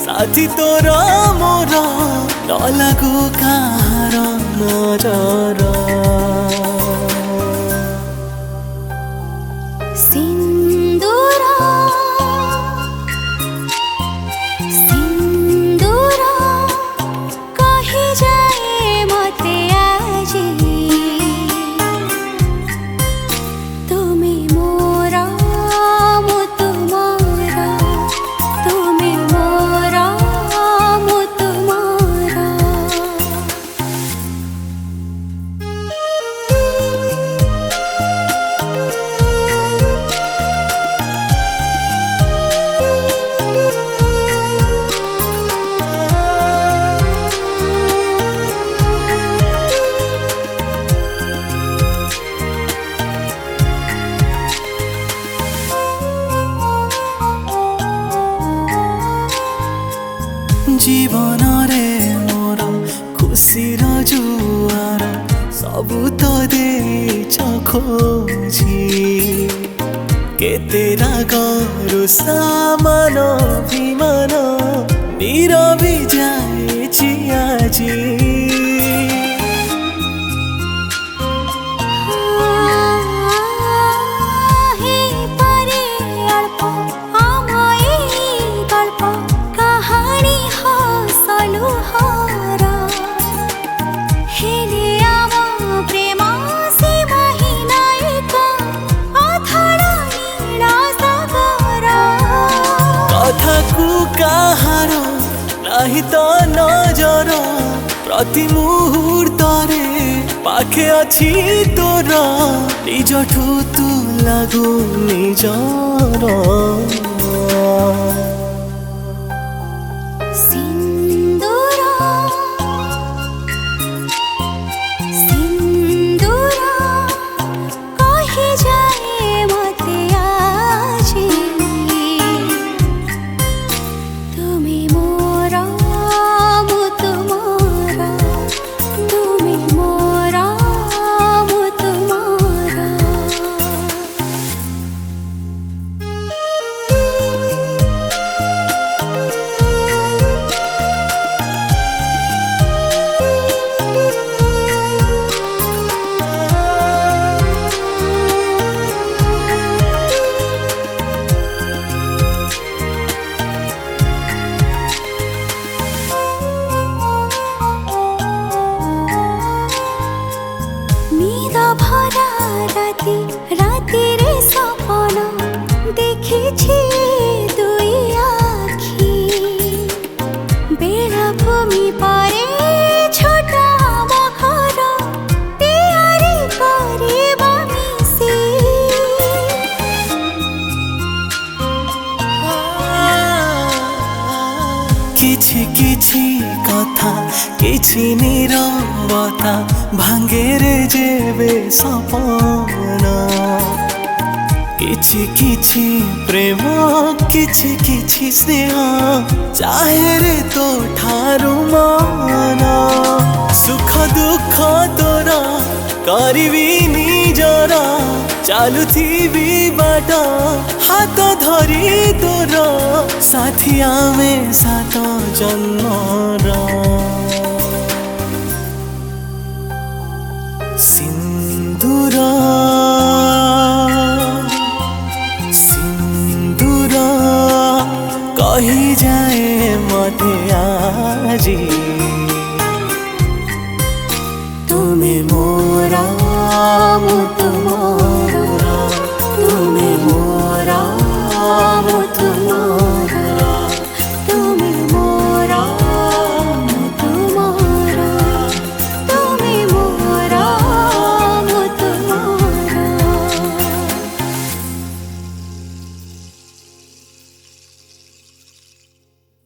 साथी तोर मोर न लागू काହାର नजर सिंदूरा सिंदूरा कही जाए मते आजी तुमी मोरा मु तुमारा तुमी मोरा मु तुमारा जीवन रे मोर खुशीर जुआर सबु तो देछ खोजी केते रागरु सामान विमान नीरवी जाएछि आजी काहार नाही तो नजर प्रति मुहूर्तरे पाखे अछि तोर निजठू तू लागू निजर सिंदूरा सिंदूरा कही जाए मते आजी तुमी मोरा मु तुमारा तुमी मोरा मु तुमारा निद भरा राति राति रे सपन देखिछि दुई आखी बेलाभूमि परे छोटा घर तैयारी करिबा मिसी किछि किछि कथा किछि नीरवता भांगे रे जेबे सपन किछि किछि प्रेम किछि किछि स्नेह चाहे रे तो ठारू मन सुख दुख तोर करिबी निजर चालुथिबी बाट हाथ धरी तोर साथी आमे सात जन्मर सिंदूर सिंदूर कही जाए मते आजी तुमी मोरा मु